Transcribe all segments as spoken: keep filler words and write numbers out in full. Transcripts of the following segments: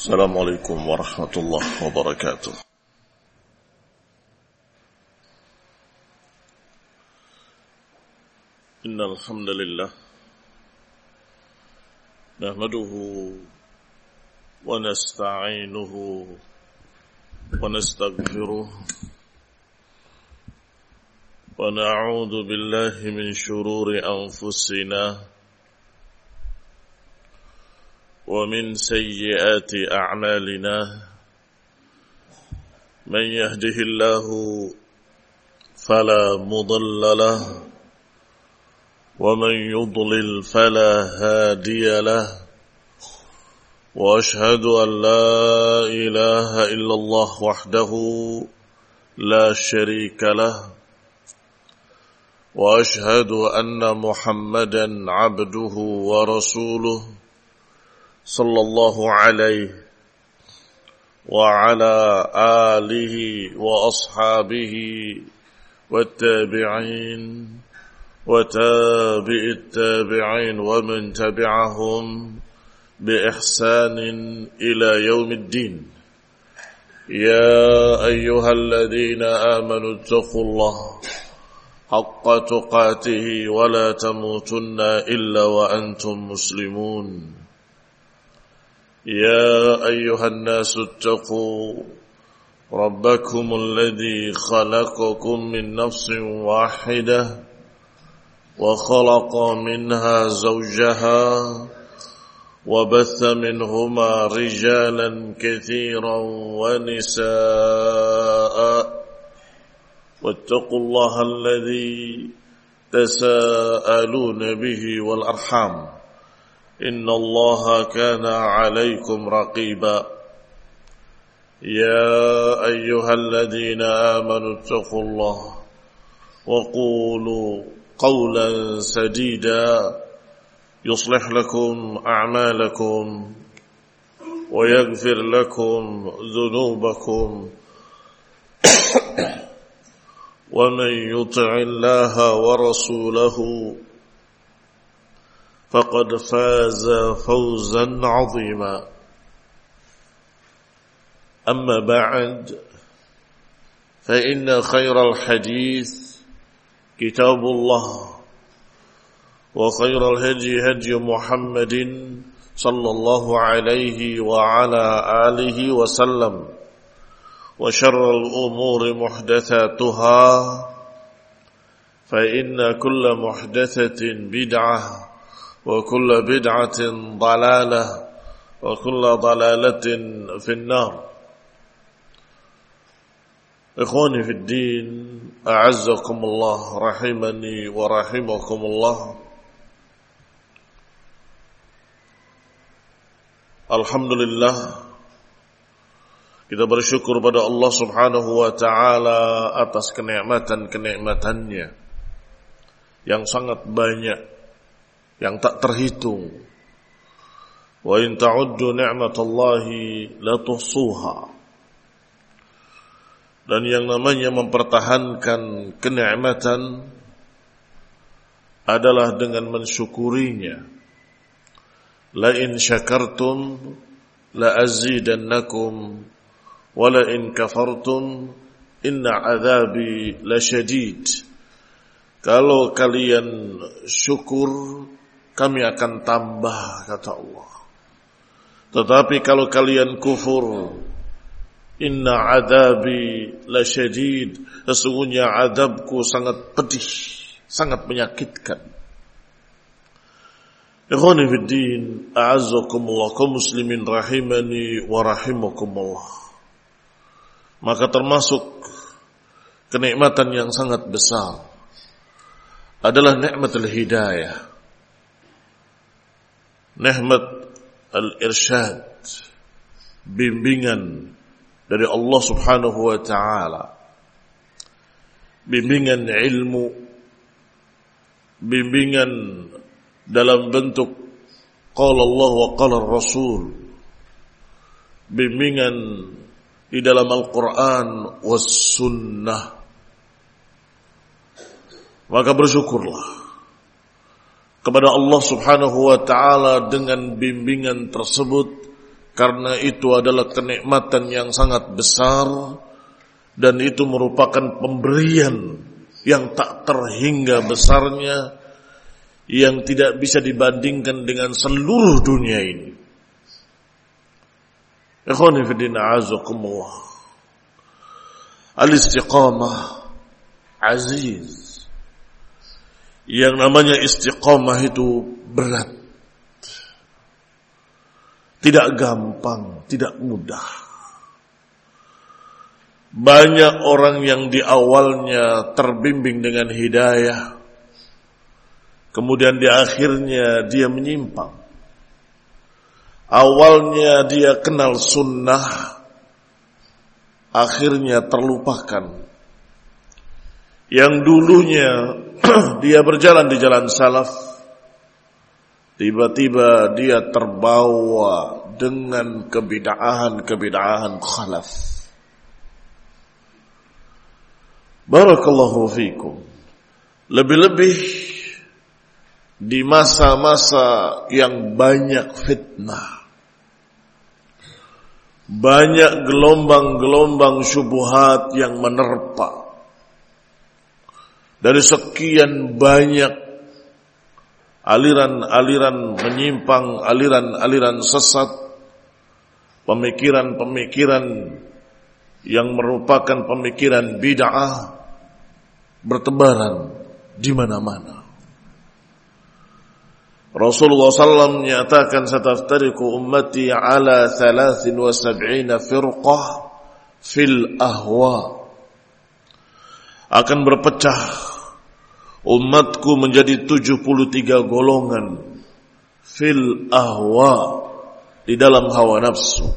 السلام عليكم ورحمة الله وبركاته. إن الحمد لله نحمده ونستعينه ونستغفره ونعوذ بالله من شرور أنفسنا ومن سيئات أعمالنا. من يهده الله فلا مضل له ومن يضلل فلا هادي له، وأشهد أن لا إله إلا الله وحده لا شريك له، وأشهد أن محمدا عبده ورسوله صلى الله عليه وعلى آله وأصحابه والتابعين وتابع التابعين ومن تبعهم بإحسان إلى يوم الدين. يا أيها الذين آمنوا اتقوا الله حق تقاته ولا تموتن إلا وأنتم مسلمون. يا أيها الناس اتقوا ربكم الذي خلقكم من نفس واحدة وخلق منها زوجها وبث منهما رجالا كثيرا ونساء، واتقوا الله الذي تساءلون به والأرحام إن الله كان عليكم رقيبا. يا أيها الذين آمنوا اتقوا الله وقولوا قولا سديدا يصلح لكم أعمالكم ويغفر لكم ذنوبكم، ومن يطع الله ورسوله فقد فاز فوزا عظيما. أما بعد، فإن خير الحديث كتاب الله، وخير الهدي هدي محمد صلى الله عليه وعلى آله وسلم، وشر الأمور محدثاتها، فإن كل محدثة بدعة وكل بدعة ضلالة وكل ضلالة في النار. إخواني في الدين، أعزكم الله رحمني ورحمكم الله. Alhamdulillah, kita bersyukur pada Allah Subhanahu wa ta'ala atas kenikmatan-kenikmatannya yang sangat banyak, yang tak terhitung. Wa in ta'uddu ni'matallahi la tuhsuha. Dan yang namanya mempertahankan kenikmatan adalah dengan mensyukurinya. La in syakartum la azidannakum wa la in kafartum inna adzabi lasyadid. Kalau kalian syukur, kami akan tambah, kata Allah. Tetapi kalau kalian kufur, inna adzabi lasyadid, sesungguhnya azabku sangat pedih, sangat menyakitkan. Ikhwani fid din, a'azzakumullah, kaum muslimin rahimani wa rahimakumullah. Maka termasuk kenikmatan yang sangat besar adalah nikmatul hidayah, nikmat al-irsyad, bimbingan dari Allah Subhanahu wa ta'ala, bimbingan ilmu, bimbingan dalam bentuk qala Allah wa qala Rasul, bimbingan di dalam Al-Quran was sunnah. Maka bersyukurlah kepada Allah Subhanahu wa ta'ala dengan bimbingan tersebut karena itu adalah kenikmatan yang sangat besar dan itu merupakan pemberian yang tak terhingga besarnya, yang tidak bisa dibandingkan dengan seluruh dunia ini. Ikhwani fi din, a'azakumullah. Al-istiqamah aziz. Yang namanya istiqamah itu berat. Tidak gampang, tidak mudah. Banyak orang yang di awalnya terbimbing dengan hidayah, kemudian di akhirnya dia menyimpang. Awalnya dia kenal sunnah, akhirnya terlupakan. Yang dulunya dia berjalan di jalan salaf, tiba-tiba dia terbawa dengan kebid'ahan-kebid'ahan khalaf. Barakallahu fikum. Lebih-lebih di masa-masa yang banyak fitnah, banyak gelombang-gelombang syubhat yang menerpa, dari sekian banyak aliran-aliran menyimpang, aliran-aliran sesat, pemikiran-pemikiran yang merupakan pemikiran bid'ah bertebaran di mana-mana. Rasulullah sallallahu alaihi wasallam menyatakan, "Sataftariqu ummati ala thalathin wa sab'ina firqah fil ahwa." Akan berpecah umatku menjadi tujuh puluh tiga golongan fil ahwa, di dalam hawa nafsu.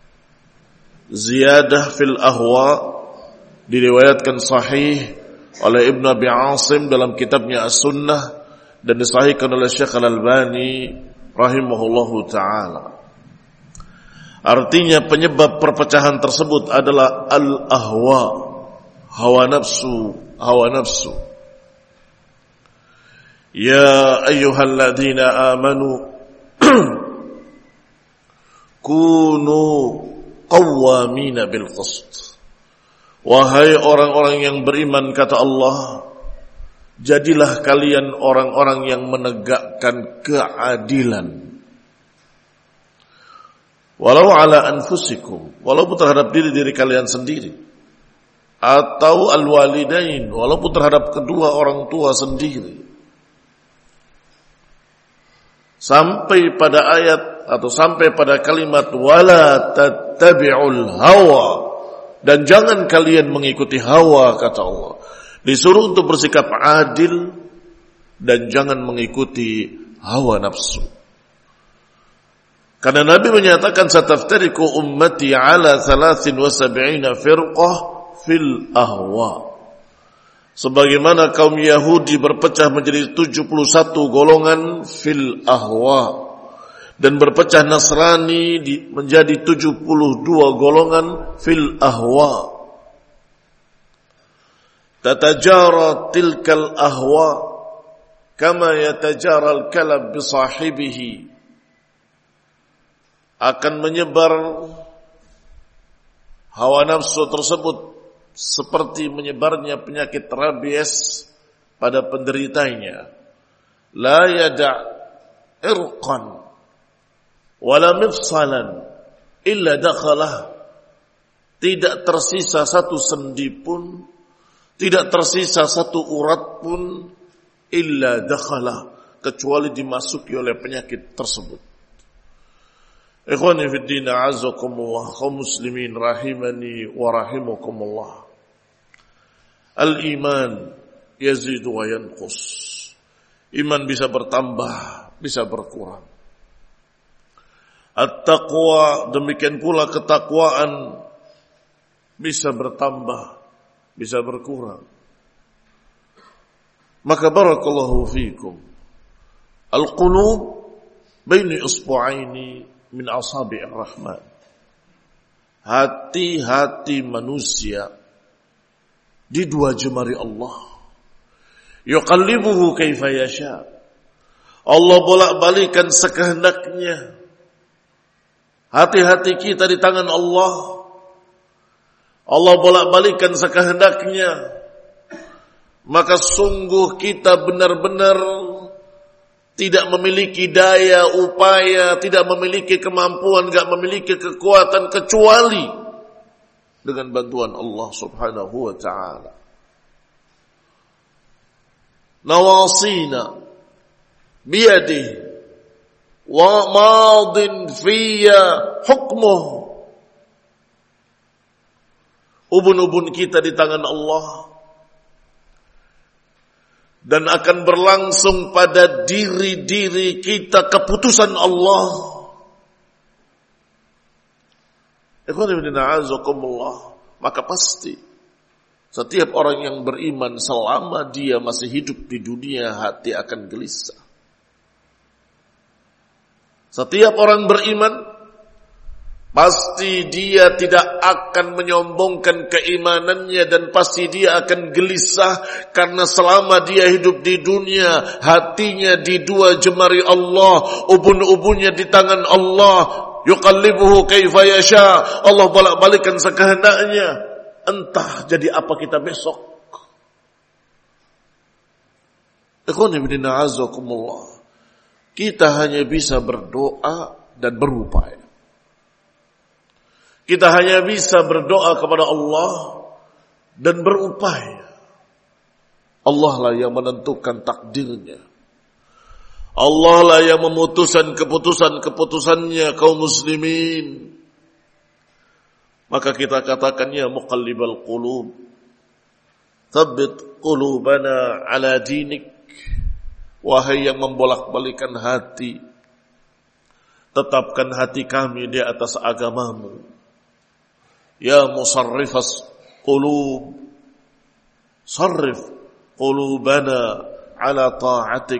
Ziyadah fil ahwa diriwayatkan sahih oleh Ibnu Abi Asim dalam kitabnya As-Sunnah dan disahihkan oleh Syekh Al-Albani rahimahullahu ta'ala. Artinya penyebab perpecahan tersebut adalah al-ahwa, hawa nafsu, hawa nafsu. Ya ayyuhalladzina amanu kunu qawwamina bil qist. Wahai orang-orang yang beriman, kata Allah, jadilah kalian orang-orang yang menegakkan keadilan. Walau ala anfusikum, walaupun terhadap diri-diri kalian sendiri, atau al-walidain, walaupun terhadap kedua orang tua sendiri. Sampai pada ayat atau sampai pada kalimat wala tattabi'ul hawa, dan jangan kalian mengikuti hawa, kata Allah. Disuruh untuk bersikap adil dan jangan mengikuti hawa nafsu. Karena Nabi menyatakan sataftariqu ummati ala thalathin wa sab'ina firqah fil ahwa. Sebagaimana kaum Yahudi berpecah menjadi tujuh puluh satu golongan fil ahwa, dan berpecah Nasrani menjadi tujuh puluh dua golongan fil ahwa. Tatajara tilkal ahwa kama yatajara al-kalab bi sahibihi. Akan menyebar hawa nafsu tersebut seperti menyebarnya penyakit rabies pada penderitanya. La yada' irqan wala mifsalan illa dakhalah. Tidak tersisa satu sendi pun, tidak tersisa satu urat pun, illa dakhalah, kecuali dimasuki oleh penyakit tersebut. Ikhwani fi din, a'azzakumullah, kaum muslimin rahimani wa rahimakumullah. Al-iman yazidu wa yanqus. Iman bisa bertambah, bisa berkurang. At-taqwa, demikian pula ketakwaan, bisa bertambah, bisa berkurang. Maka barakallahu fikum, al-qulub baini isbu'aini min asabi'ir rahman. Hati-hati manusia di dua jemari Allah. Yuqallibuhu kaifa yasha. Allah bolak-balikan sekehendaknya. Hati-hati kita di tangan Allah. Allah bolak-balikan sekehendaknya. Maka sungguh kita benar-benar tidak memiliki daya, upaya, tidak memiliki kemampuan, tidak memiliki kekuatan kecuali dengan bantuan Allah subhanahu wa ta'ala. Nawasina biyadihi wa madin fiyya hukmuh. Ubun-ubun kita di tangan Allah dan akan berlangsung pada diri-diri kita keputusan Allah. Maka pasti setiap orang yang beriman selama dia masih hidup di dunia hati akan gelisah. Setiap orang beriman pasti dia tidak akan menyombongkan keimanannya dan pasti dia akan gelisah karena selama dia hidup di dunia hatinya di dua jemari Allah, ubun-ubunnya di tangan Allah, yuqallibuhu kaifa yasha. Allah bolak-balikan sekehendaknya. Entah jadi apa kita besok. Ikhwani fillah azakumullah. Kita hanya bisa berdoa dan berupaya. Kita hanya bisa berdoa kepada Allah dan berupaya. Allah lah yang menentukan takdirnya. Allah lah yang memutuskan keputusan-keputusannya kaum muslimin. Maka kita katakan ya muqallibal qulub, tsabbit qulubana ala dinik. Wahai yang membolak-balikan hati, tetapkan hati kami di atas agamamu. Ya musarrifas qulub, sarrif qulubana ala ta'atik.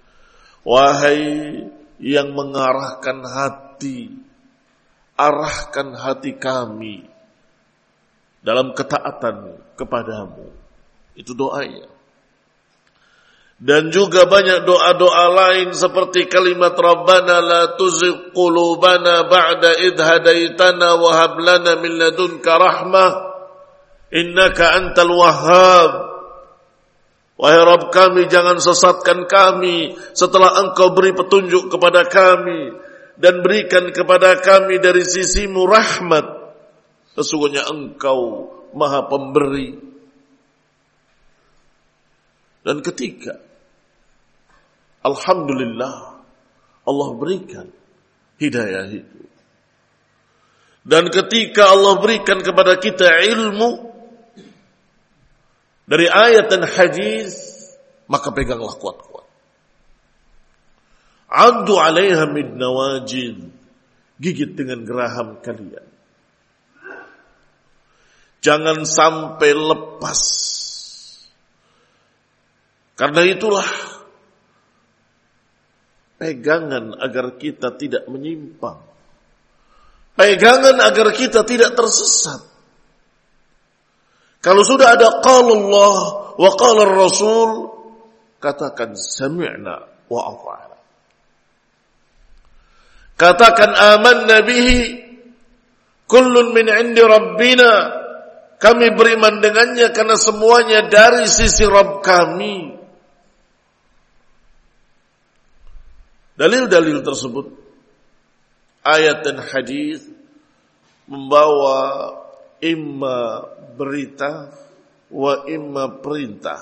Wahai yang mengarahkan hati, arahkan hati kami dalam ketaatan kepadamu. Itu doanya. Dan juga banyak doa-doa lain seperti kalimat Rabbana la tuzigh qulubana ba'da idh hadaitana wa hab lana min ladunka rahmah innaka antal wahhab. Wahai Rabb kami, jangan sesatkan kami setelah Engkau beri petunjuk kepada kami dan berikan kepada kami dari sisimu rahmat. Sesungguhnya Engkau Maha Pemberi. Dan ketika alhamdulillah Allah berikan hidayah itu. Dan ketika Allah berikan kepada kita ilmu dari ayat dan hadis, maka peganglah kuat-kuat. Addu 'alaiha min nawajid, gigit dengan geraham kalian. Jangan sampai lepas. Karena itulah pegangan agar kita tidak menyimpang. Pegangan agar kita tidak tersesat. Kalau sudah ada qala Allah wa qala Rasul, katakan sami'na wa ata'na. Katakan amanna bihi kullun min 'indi rabbina. Kami beriman dengannya karena semuanya dari sisi Rabb kami. Dalil-dalil tersebut, ayat dan hadis membawa imma berita wa imma perintah.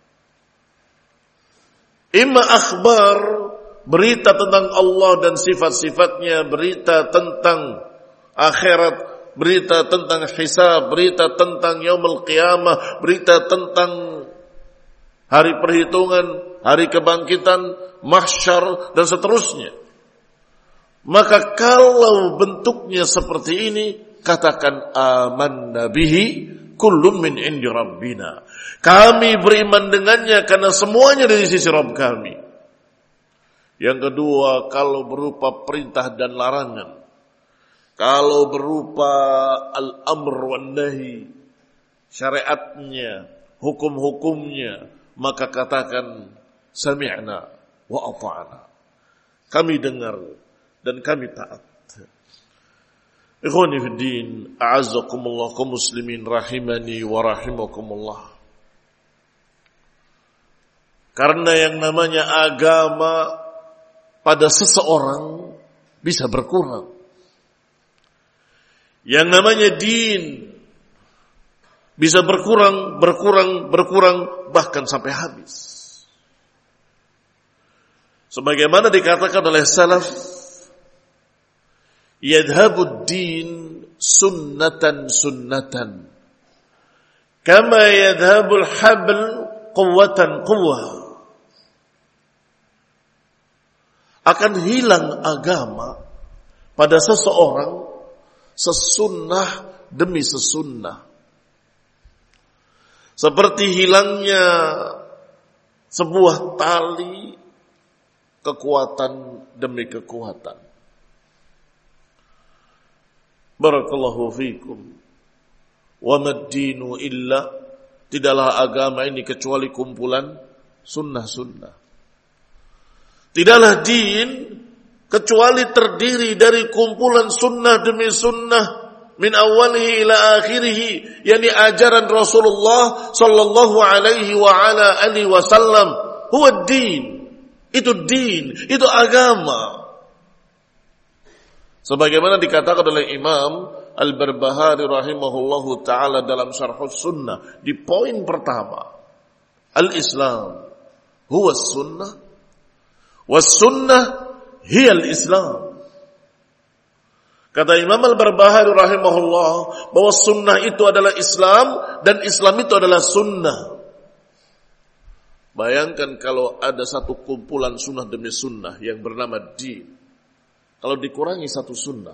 Imma akhbar, berita tentang Allah dan sifat-sifatnya, berita tentang akhirat, berita tentang hisab, berita tentang yaumul qiyamah, berita tentang hari perhitungan, hari kebangkitan, mahsyar dan seterusnya. Maka kalau bentuknya seperti ini, katakan amanna bihi kullun min indi rabbina. Kami beriman dengannya karena semuanya dari sisi Rabb kami. Yang kedua, kalau berupa perintah dan larangan, kalau berupa al-amr wan nahi, syariatnya, hukum-hukumnya, maka katakan sami'na wa ata'na. Kami dengar dan kami taat. Ikhwani fi din, a'azzakumullah kaum muslimin rahimani wa rahimakumullah. Karena yang namanya agama pada seseorang bisa berkurang. Yang namanya din bisa berkurang, berkurang, berkurang, bahkan sampai habis. Sebagaimana dikatakan oleh salaf, yadhabud din sunnatan sunnatan, kama yadhabul habl quwwatan quwwah. Akan hilang agama pada seseorang sesunnah demi sesunnah. Seperti hilangnya sebuah tali, kekuatan demi kekuatan. Barakallahu fikum. Wa mad-dinu illa, tidaklah agama ini kecuali kumpulan sunnah-sunnah. Tidaklah din kecuali terdiri dari kumpulan sunnah demi sunnah, min awalihi ila akhirihi, yakni ajaran Rasulullah sallallahu alaihi wa ala alihi wasallam. Huwa din, itu din, itu agama. Sebagaimana dikatakan oleh Imam Al-Barbahari rahimahullahu ta'ala dalam Syarhus Sunnah, di poin pertama, Al-Islam huwa sunnah, was sunnah hiya al-Islam. Kata Imam Al-Barbahari rahimahullah, bahwa sunnah itu adalah Islam, dan Islam itu adalah sunnah. Bayangkan kalau ada satu kumpulan sunnah demi sunnah yang bernama din. Kalau dikurangi satu sunnah,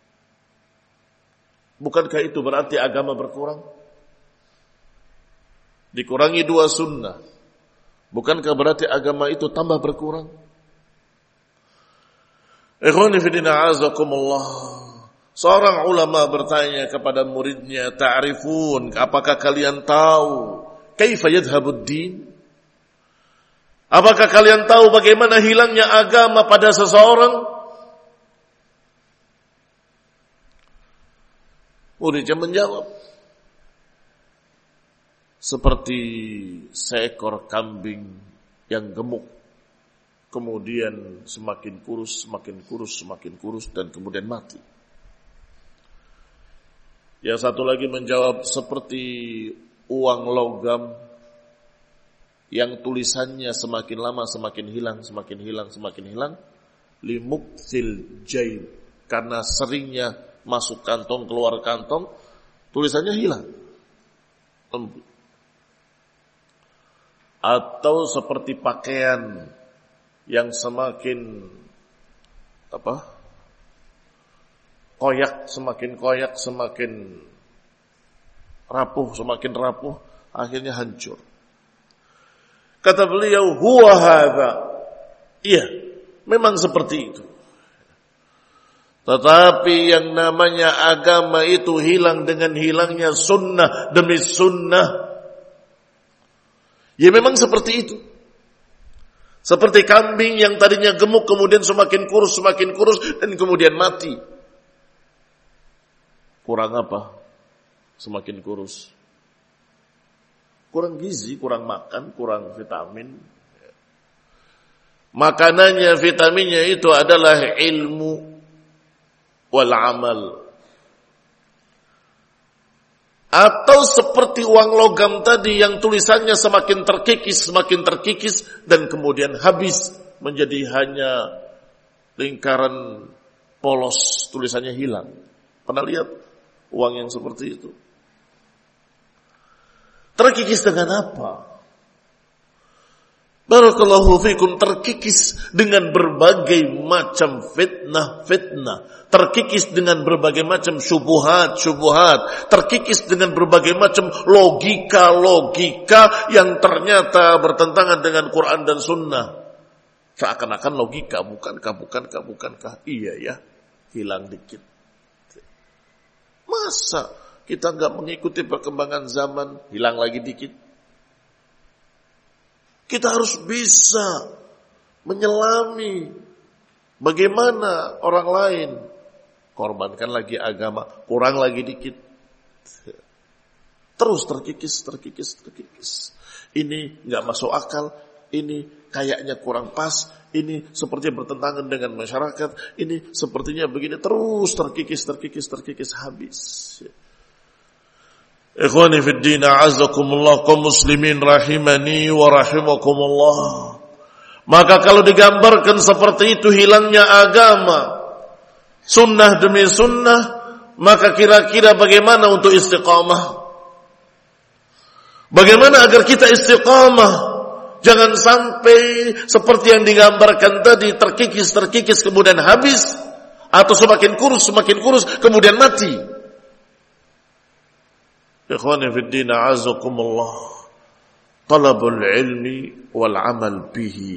bukankah itu berarti agama berkurang? Dikurangi dua sunnah, bukankah berarti agama itu tambah berkurang? Ikhwani fillah azakumullah. Seorang ulama bertanya kepada muridnya, ta'rifun, apakah kalian tahu kaifa yadhhabud din? Apakah kalian tahu bagaimana hilangnya agama pada seseorang? Muridnya menjawab, seperti seekor kambing yang gemuk, kemudian semakin kurus, semakin kurus, semakin kurus, dan kemudian mati. Yang satu lagi menjawab, seperti uang logam yang tulisannya semakin lama semakin hilang, semakin hilang, semakin hilang, limuksil jail, karena seringnya masuk kantong, keluar kantong, tulisannya hilang. Atau seperti pakaian yang semakin apa? koyak, semakin koyak, semakin rapuh, semakin rapuh, akhirnya hancur. Kata beliau, huwa hadza. Iya, memang seperti itu. Tetapi yang namanya agama itu hilang dengan hilangnya sunnah demi sunnah. Ya memang seperti itu. Seperti kambing yang tadinya gemuk kemudian semakin kurus, semakin kurus, dan kemudian mati. Kurang apa? Semakin kurus. Kurang gizi, kurang makan, kurang vitamin. Makanannya, vitaminnya itu adalah ilmu wal amal. Atau seperti uang logam tadi yang tulisannya semakin terkikis, semakin terkikis, dan kemudian habis menjadi hanya lingkaran polos, tulisannya hilang. Pernah lihat uang yang seperti itu? Terkikis dengan apa? Barakallahu fikum, terkikis dengan berbagai macam fitnah-fitnah, terkikis dengan berbagai macam syubhat-syubhat, terkikis dengan berbagai macam logika-logika yang ternyata bertentangan dengan Quran dan Sunnah. Seakan-akan logika, bukankah, bukankah, bukankah? Iya ya, hilang dikit. Masa kita enggak mengikuti perkembangan zaman, hilang lagi dikit? Kita harus bisa menyelami bagaimana orang lain korbankan lagi agama, kurang lagi dikit. Terus terkikis, terkikis, terkikis. Ini nggak masuk akal, ini kayaknya kurang pas, ini sepertinya bertentangan dengan masyarakat, ini sepertinya begini, terus terkikis, terkikis, terkikis, habis. Ikhwani fid din, a'azzakumullah, kaum muslimin rahimani wa rahimakumullah. Maka kalau digambarkan seperti itu hilangnya agama, sunnah demi sunnah, maka kira-kira bagaimana untuk istiqamah? Bagaimana agar kita istiqamah? Jangan sampai seperti yang digambarkan tadi, terkikis-terkikis kemudian habis, atau semakin kurus, semakin kurus, kemudian mati. Ikhwani fid din, a'azzakumullah. Talabul ilmi wal amal bihi.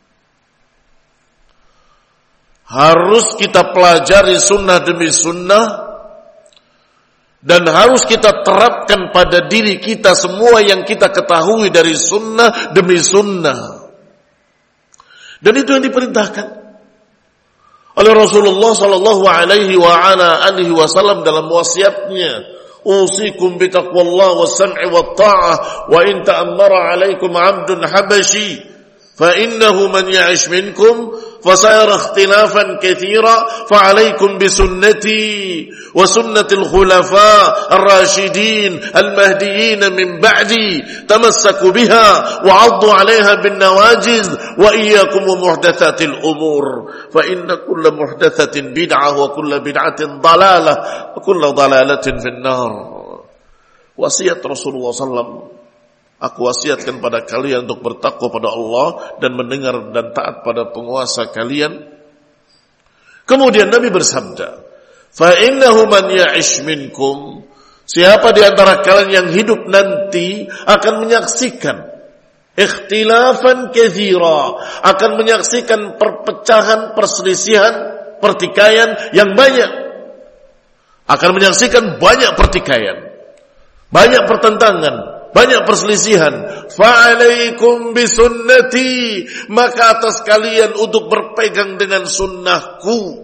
Harus kita pelajari sunnah demi sunnah, dan harus kita terapkan pada diri kita semua yang kita ketahui dari sunnah demi sunnah. Dan itu yang diperintahkan oleh Rasulullah sallallahu alaihi wa ala alihi wasallam dalam wasiatnya. Usikum bitaqwallah was-sam'i wat-ta'ah wa in ta'ammara 'alaikum 'abdun habashi fa innahu man ya'ish minkum fasayara ikhtilafan katsira fa 'alaikum bisunnati wa sunnatil khulafa ar-rasyidin al-mahdiyyin min ba'di tamassaku biha wa 'addu 'alaiha bin nawajiz wa iyyakum muhdatsatil umur fa inna kulla muhdatsatin bid'ah wa kulla bid'atin dalalah wa kulla dalalatin fin nar. Wasiat Rasulullah sallallahu alaihi wasallam, aku wasiatkan pada kalian untuk bertakwa pada Allah dan mendengar dan taat pada penguasa kalian. Kemudian Nabi bersabda, fa innahu man ya'ish minkum, siapa di antara kalian yang hidup nanti akan menyaksikan ikhtilafan katsira, akan menyaksikan perpecahan, perselisihan, pertikaian yang banyak. Akan menyaksikan banyak pertikaian, banyak pertentangan, banyak perselisihan. Fa'alaikum bisunnati, maka atas kalian untuk berpegang dengan sunnahku.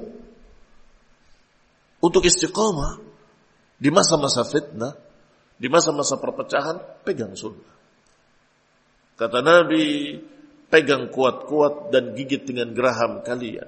Untuk istiqamah di masa-masa fitnah, di masa-masa perpecahan, pegang sunnah. Kata Nabi, pegang kuat-kuat dan gigit dengan geraham kalian.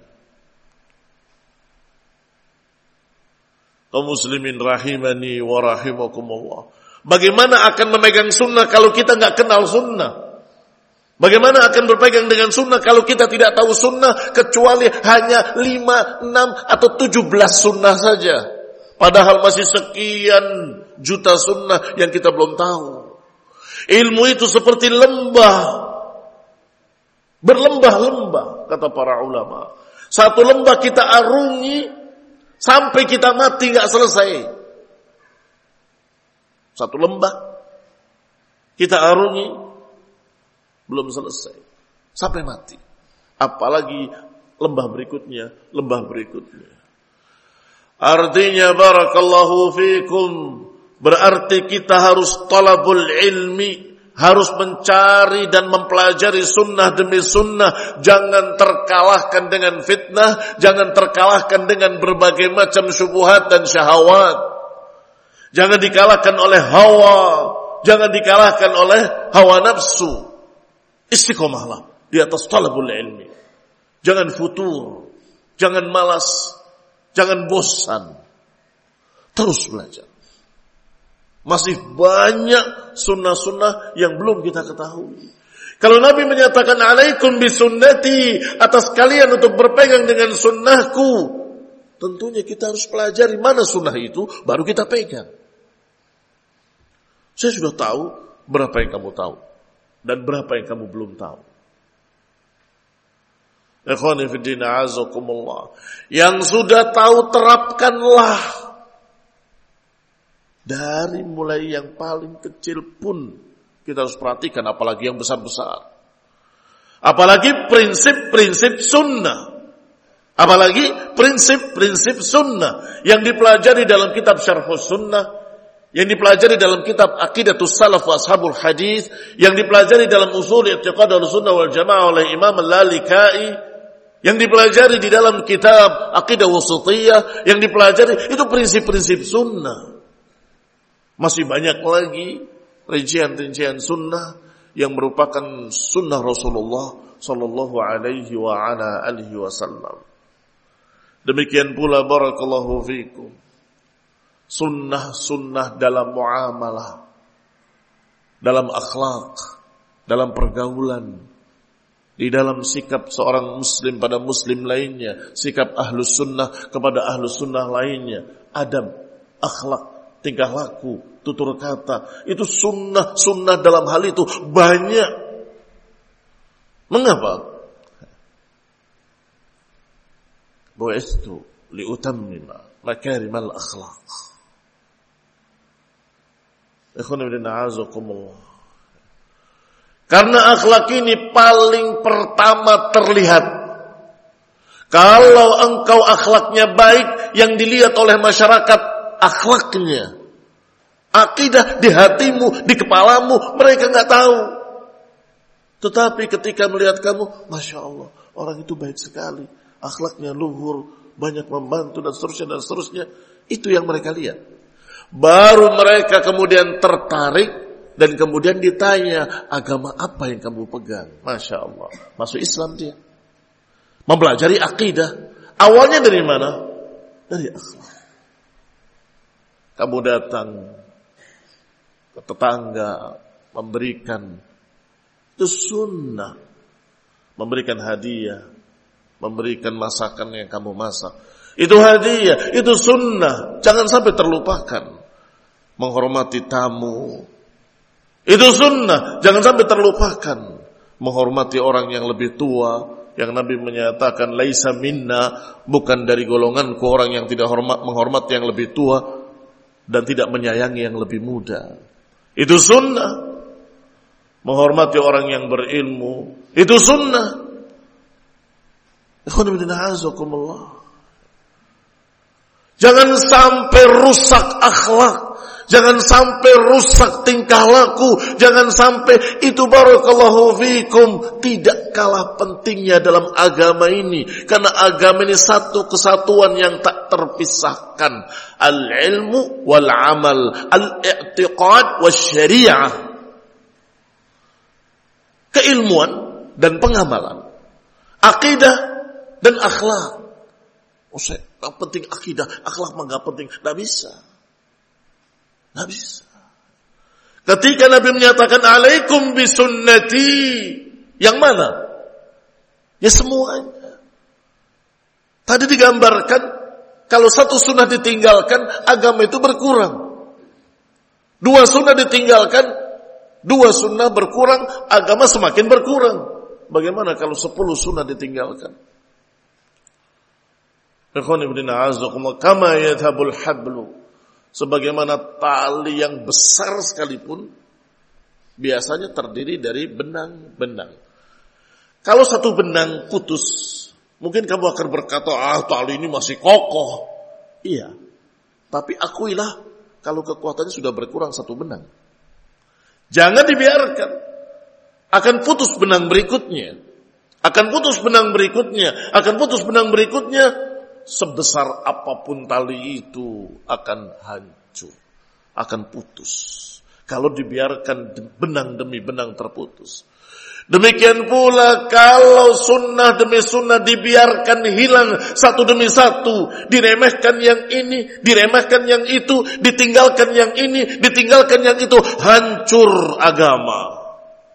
Kaum muslimin rahimani wa rahimakumullah. Bagaimana akan memegang sunnah kalau kita nggak kenal sunnah? Bagaimana akan berpegang dengan sunnah kalau kita tidak tahu sunnah kecuali hanya lima, enam atau tujuh belas sunnah saja? Padahal masih sekian juta sunnah yang kita belum tahu. Ilmu itu seperti lembah, berlembah-lembah, kata para ulama. Satu lembah kita arungi sampai kita mati nggak selesai. Satu lembah kita arungi belum selesai sampai mati. Apalagi lembah berikutnya, lembah berikutnya. Artinya barakallahu fikum, berarti kita harus talabul ilmi, harus mencari dan mempelajari sunnah demi sunnah. Jangan terkalahkan dengan fitnah, jangan terkalahkan dengan berbagai macam syubhat dan syahwat. Jangan dikalahkan oleh hawa, jangan dikalahkan oleh hawa nafsu. Istiqomahlah di atas talabul ilmi. Jangan futur, jangan malas, jangan bosan. Terus belajar. Masih banyak sunnah-sunnah yang belum kita ketahui. Kalau Nabi menyatakan alaikum bisunnati, atas kalian untuk berpegang dengan sunnahku, tentunya kita harus pelajari mana sunnah itu, baru kita pegang. Saya sudah tahu berapa yang kamu tahu dan berapa yang kamu belum tahu. Ikhwani fi din, a'azakumullah. Yang sudah tahu terapkanlah. Dari mulai yang paling kecil pun kita harus perhatikan, apalagi yang besar-besar. Apalagi prinsip-prinsip sunnah. Apalagi prinsip-prinsip sunnah yang dipelajari dalam kitab Syarhus Sunnah, yang dipelajari dalam kitab Aqidatus Salaf wa Ashabul Hadis, yang dipelajari dalam Ushul I'tiqad Ahlussunnah wal Jamaah oleh Imam Al-Lalikai, Yang dipelajari di dalam kitab Aqidah Wasithiyah, yang dipelajari itu prinsip-prinsip sunnah. Masih banyak lagi rincian-rincian sunnah yang merupakan sunnah Rasulullah sallallahu alaihi wa ala alihi wasallam. Demikian pula barakallahu fikum, sunnah-sunnah dalam muamalah, dalam akhlak, dalam pergaulan, di dalam sikap seorang muslim pada muslim lainnya, sikap ahlus sunnah kepada ahlus sunnah lainnya, adab, akhlak, tingkah laku, tutur kata, itu sunnah-sunnah dalam hal itu banyak. Mengapa? Bu'istu liutammima makarimal akhlaq. Ikhwan fillah, a'azakumullah. Karena akhlak ini paling pertama terlihat. Kalau engkau akhlaknya baik, yang dilihat oleh masyarakat akhlaknya. Akidah di hatimu, di kepalamu, mereka nggak tahu. Tetapi ketika melihat kamu, Masya Allah, orang itu baik sekali, akhlaknya luhur, banyak membantu dan seterusnya dan seterusnya. Itu yang mereka lihat. Baru mereka kemudian tertarik. Dan kemudian ditanya, agama apa yang kamu pegang? Masya Allah, masuk Islam dia. Mempelajari akidah. Awalnya dari mana? Dari akhlak. Kamu datang ke tetangga, memberikan. Itu sunnah. Memberikan hadiah. Memberikan masakan yang kamu masak. Itu hadiah, itu sunnah. Jangan sampai terlupakan. Menghormati tamu. Itu sunnah, jangan sampai terlupakan. Menghormati orang yang lebih tua, yang Nabi menyatakan laisa minna, bukan dari golonganku orang yang tidak hormat, menghormati yang lebih tua dan tidak menyayangi yang lebih muda. Itu sunnah. Menghormati orang yang berilmu, itu sunnah. Ikhwan fillah, a'azakumullah. Jangan sampai rusak akhlak. Jangan sampai rusak tingkah laku. Jangan sampai itu barakallahu fikum. Tidak kalah pentingnya dalam agama ini. Karena agama ini satu kesatuan yang tak terpisahkan. Al-ilmu wal-amal. Al-i'tiqad wal-syariah. Keilmuan dan pengamalan. Akidah dan akhlak. Oh, saya, yang penting akidah. Akhlak mah gak penting. Gak bisa. Nggak bisa. Ketika Nabi menyatakan alaikum bisunnati, yang mana? Ya semuanya. Tadi digambarkan kalau satu sunnah ditinggalkan, agama itu berkurang. Dua sunnah ditinggalkan, dua sunnah berkurang, agama semakin berkurang. Bagaimana kalau sepuluh sunnah ditinggalkan? Ikhwan ibn a'azakumullah, kama yadhabul hablu. Sebagaimana tali yang besar sekalipun biasanya terdiri dari benang-benang. Kalau satu benang putus, mungkin kamu akan berkata, ah tali ini masih kokoh. Iya, tapi akuilah kalau kekuatannya sudah berkurang satu benang. Jangan dibiarkan. Akan putus benang berikutnya. Akan putus benang berikutnya. Akan putus benang berikutnya. Sebesar apapun tali itu akan hancur, akan putus. Kalau dibiarkan benang demi benang terputus. Demikian pula kalau sunnah demi sunnah dibiarkan hilang satu demi satu. Diremehkan yang ini, diremehkan yang itu, ditinggalkan yang ini, ditinggalkan yang itu. Hancur agama.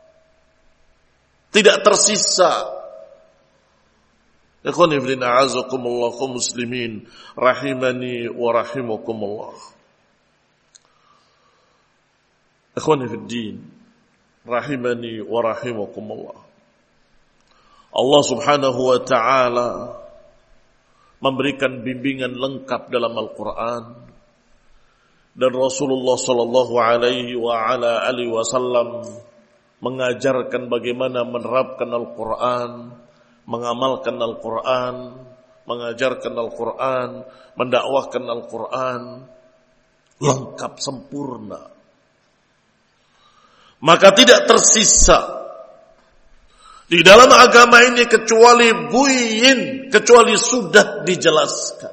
Tidak tersisa. Ikhwan fillah, a'azakumullah kaum muslimin rahimani wa rahimakumullah. Ikhwan fillah, rahimani wa rahimakumullah. Allah Subhanahu wa taala memberikan bimbingan lengkap dalam Al-Qur'an dan Rasulullah sallallahu alaihi wa ala alihi wasallam mengajarkan bagaimana menerapkan Al-Qur'an, mengamalkan Al-Quran, mengajarkan Al-Quran, mendakwahkan Al-Quran, lengkap sempurna. Maka tidak tersisa di dalam agama ini kecuali buyin, kecuali sudah dijelaskan.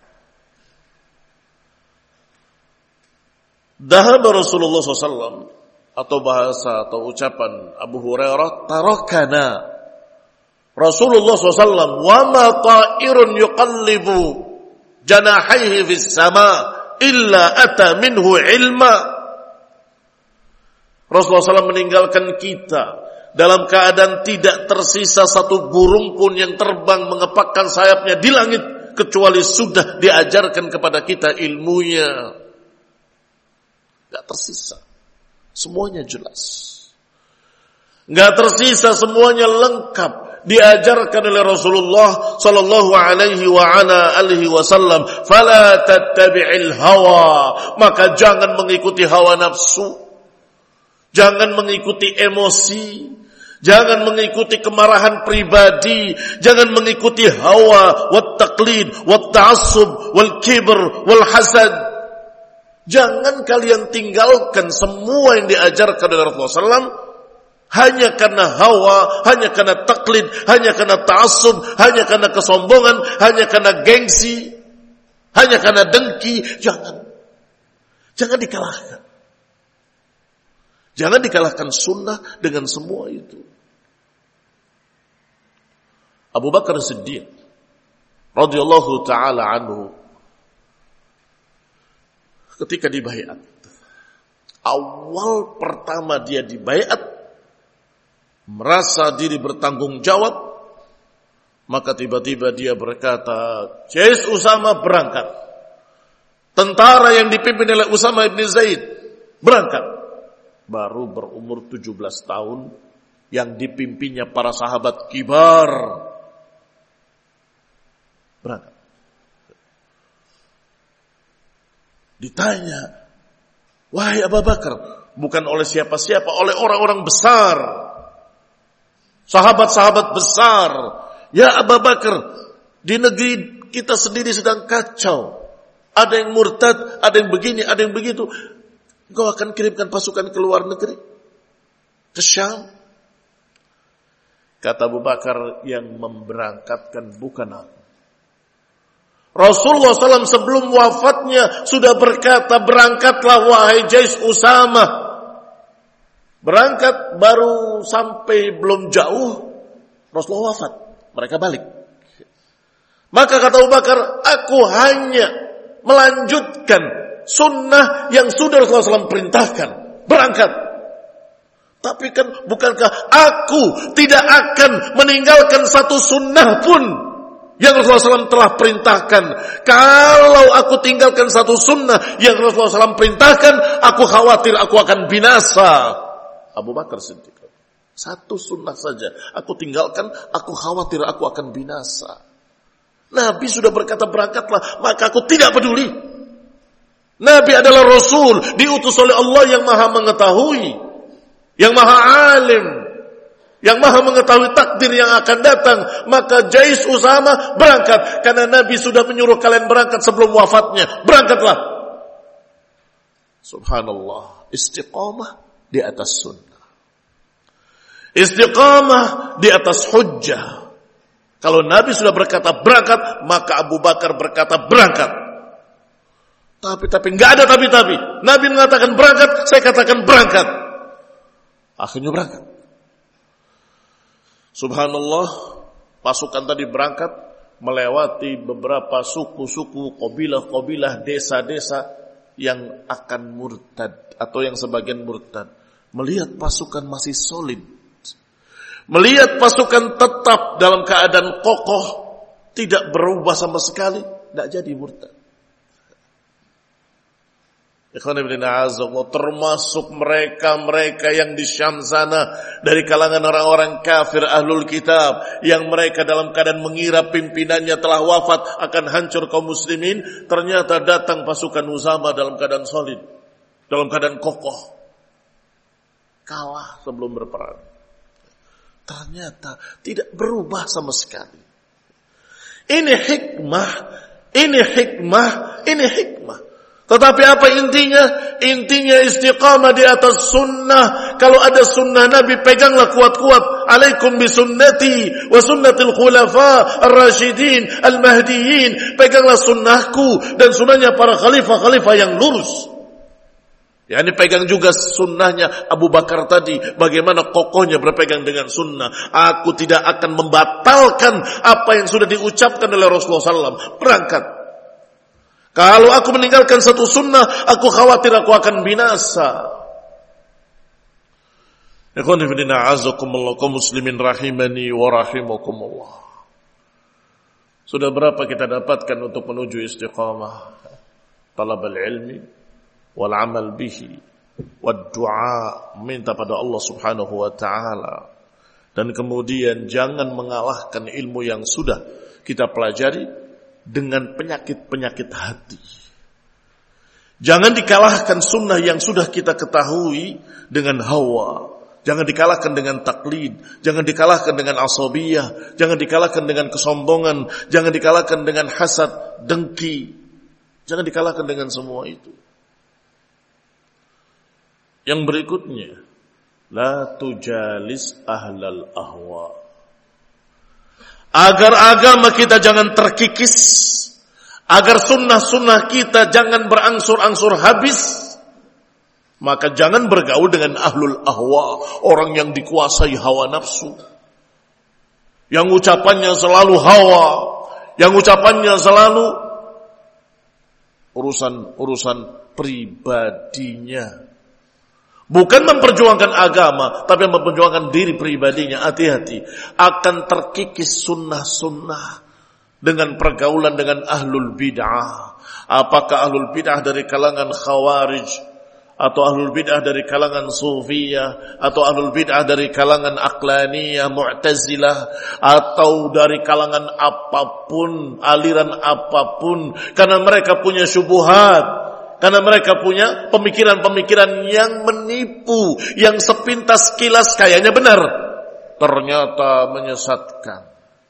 Dahab Rasulullah shallallahu alaihi wasallam atau bahasa atau ucapan Abu Hurairah, tarakana Rasulullah shallallahu alaihi wasallam wa ma ta'irun yuqallibu janahaihi fis sama illa ata minhu ilma. Rasulullah shallallahu alaihi wasallam meninggalkan kita dalam keadaan tidak tersisa satu burung pun yang terbang mengepakkan sayapnya di langit kecuali sudah diajarkan kepada kita ilmunya. Tidak tersisa, semuanya jelas. Tidak tersisa, semuanya lengkap diajarkan oleh Rasulullah sallallahu alaihi wa ala alihi wasallam. Fala tattabi'il hawa, maka jangan mengikuti hawa nafsu, jangan mengikuti emosi, jangan mengikuti kemarahan pribadi, jangan mengikuti hawa, wat taqlid, wat ta'assub, wal kibr, wal hasad. Jangan kalian tinggalkan semua yang diajarkan oleh Rasulullah shallallahu alaihi wasallam hanya karena hawa, hanya karena taklid, hanya karena ta'assub, hanya karena kesombongan, hanya karena gengsi, hanya karena dengki. Jangan. Jangan dikalahkan. Jangan dikalahkan sunnah dengan semua itu. Abu Bakar Siddiq radhiyallahu ta'ala anhu ketika dibaiat, awal pertama dia dibaiat, merasa diri bertanggung jawab, maka tiba-tiba dia berkata, Jais Usama berangkat. Tentara yang dipimpin oleh Usama ibn Zaid berangkat. Baru berumur tujuh belas tahun, yang dipimpinnya para sahabat kibar berangkat. Ditanya, wahai Abu Bakar, bukan oleh siapa-siapa, oleh orang-orang besar, sahabat-sahabat besar. Ya Abu Bakar, di negeri kita sendiri sedang kacau. Ada yang murtad, ada yang begini, ada yang begitu. Engkau akan kirimkan pasukan ke luar negeri, ke Syam. Kata Abu Bakar, yang memberangkatkan bukan aku. Rasulullah shallallahu alaihi wasallam sebelum wafatnya sudah berkata, berangkatlah wahai Jais Usama. Berangkat, baru sampai belum jauh Rasulullah wafat, mereka balik. Maka kata Abu Bakar, aku hanya melanjutkan sunnah yang sudah Rasulullah shallallahu alaihi wasallam perintahkan, berangkat. Tapi kan bukankah aku tidak akan meninggalkan satu sunnah pun yang Rasulullah shallallahu alaihi wasallam telah perintahkan. Kalau aku tinggalkan satu sunnah yang Rasulullah shallallahu alaihi wasallam perintahkan, aku khawatir aku akan binasa. Abu Bakar Siddiq, satu sunnah saja aku tinggalkan, aku khawatir aku akan binasa. Nabi sudah berkata berangkatlah, maka aku tidak peduli. Nabi adalah Rasul, diutus oleh Allah yang maha mengetahui, yang maha alim, yang maha mengetahui takdir yang akan datang. Maka Jais Usama berangkat, karena Nabi sudah menyuruh kalian berangkat sebelum wafatnya. Berangkatlah. Subhanallah, istiqamah di atas sunnah, istiqamah di atas hujjah. Kalau Nabi sudah berkata berangkat, maka Abu Bakar berkata berangkat. Tapi tapi nggak ada tapi tapi. Nabi mengatakan berangkat, saya katakan berangkat. Akhirnya berangkat. Subhanallah, pasukan tadi berangkat melewati beberapa suku-suku, kabilah-kabilah, desa-desa yang akan murtad atau yang sebagian murtad. Melihat pasukan masih solid, melihat pasukan tetap dalam keadaan kokoh, tidak berubah sama sekali, tidak jadi murtad. Termasuk mereka-mereka yang di Syam sana dari kalangan orang-orang kafir ahlul kitab, yang mereka dalam keadaan mengira pimpinannya telah wafat, akan hancur kaum muslimin. Ternyata datang pasukan Usama dalam keadaan solid, dalam keadaan kokoh, kalah sebelum berperang. Ternyata tidak berubah sama sekali. Ini hikmah, ini hikmah, ini hikmah. Tetapi apa intinya? Intinya istiqamah di atas sunnah. Kalau ada sunnah Nabi, peganglah kuat-kuat. Alaikum bisunnati wa sunnatil khulafa ar-rasyidin al-mahdiyin. Peganglah sunnahku dan sunnahnya para khalifah-khalifah yang lurus. Ya, ini pegang juga sunnahnya Abu Bakar tadi. Bagaimana kokohnya berpegang dengan sunnah. Aku tidak akan membatalkan apa yang sudah diucapkan oleh Rasulullah sallallahu alaihi wasallam. Berangkat. Kalau aku meninggalkan satu sunnah, aku khawatir aku akan binasa. Ikhwani fillah, a'azzakumullah, kaum muslimin rahimani wa rahimakumullah. Sudah berapa kita dapatkan untuk menuju istiqamah? Talabul ilmi wal amal bihi wad du'a, minta pada Allah Subhanahu wa taala. Dan kemudian jangan mengalahkan ilmu yang sudah kita pelajari dengan penyakit-penyakit hati. Jangan dikalahkan sunnah yang sudah kita ketahui dengan hawa. Jangan dikalahkan dengan taklid. Jangan dikalahkan dengan asabiyah. Jangan dikalahkan dengan kesombongan. Jangan dikalahkan dengan hasad, dengki. Jangan dikalahkan dengan semua itu. Yang berikutnya, la tujalis ahlal ahwa. Agar agama kita jangan terkikis, agar sunnah-sunnah kita jangan berangsur-angsur habis, maka jangan bergaul dengan ahlul ahwa, orang yang dikuasai hawa nafsu, yang ucapannya selalu hawa, yang ucapannya selalu urusan-urusan pribadinya. Bukan memperjuangkan agama, tapi memperjuangkan diri pribadinya. Hati-hati, akan terkikis sunnah-sunnah dengan pergaulan dengan ahlul bid'ah. Apakah ahlul bid'ah dari kalangan khawarij, atau ahlul bid'ah dari kalangan sufiyah, atau ahlul bid'ah dari kalangan aqlaniyah, mu'tazilah, atau dari kalangan apapun, aliran apapun, karena mereka punya syubhat. Karena mereka punya pemikiran-pemikiran yang menipu, yang sepintas kilas kayaknya benar, ternyata menyesatkan.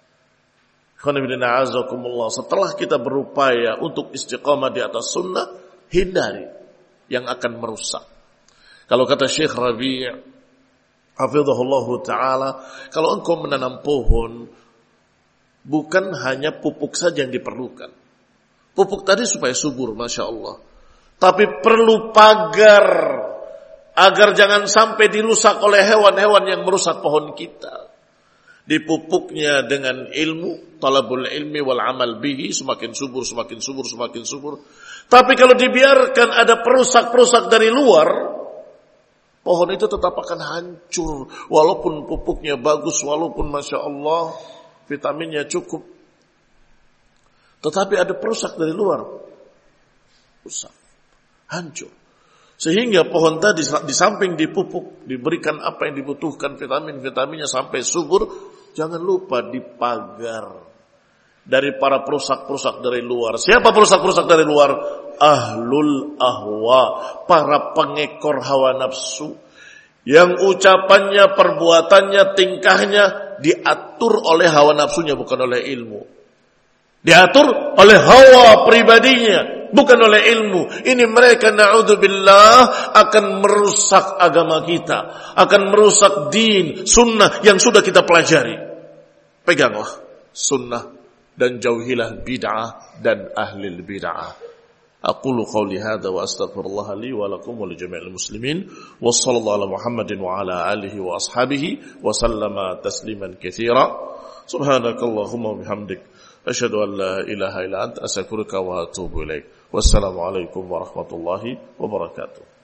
Setelah kita berupaya untuk istiqamah di atas sunnah, hindari yang akan merusak. Kalau kata Syekh Rabi' hafizahullah ta'ala, kalau engkau menanam pohon, bukan hanya pupuk saja yang diperlukan. Pupuk tadi supaya subur, Masya Allah. Tapi perlu pagar, agar jangan sampai dirusak oleh hewan-hewan yang merusak pohon kita. Dipupuknya dengan ilmu, talabul ilmi wal amal bihi, semakin subur, semakin subur, semakin subur. Tapi kalau dibiarkan ada perusak-perusak dari luar, pohon itu tetap akan hancur. Walaupun pupuknya bagus, walaupun Masya Allah vitaminnya cukup. Tetapi ada perusak dari luar, rusak, hancur. Sehingga pohon tadi di samping dipupuk, diberikan apa yang dibutuhkan, vitamin-vitaminnya sampai subur, jangan lupa dipagar dari para perusak-perusak dari luar. Siapa perusak-perusak dari luar? Ahlul ahwa, para pengekor hawa nafsu, yang ucapannya, perbuatannya, tingkahnya diatur oleh hawa nafsunya, bukan oleh ilmu. Diatur oleh hawa pribadinya, bukan oleh ilmu. Ini mereka na'udzubillah akan merusak agama kita, akan merusak din, sunnah yang sudah kita pelajari. Peganglah sunnah dan jauhilah bid'ah dan ahlil bid'ah. Aqulu qawli hadza wa astaghfirullah li wa lakum wa li jami'il muslimin. Wa sallallahu ala Muhammadin wa ala alihi wa ashabihi wa sallama tasliman katsira. Subhanakallahumma wa bihamdik, asyhadu an la ilaha illa anta, astaghfiruka wa atubu ilaik. Wassalamu alaikum warahmatullahi wabarakatuh.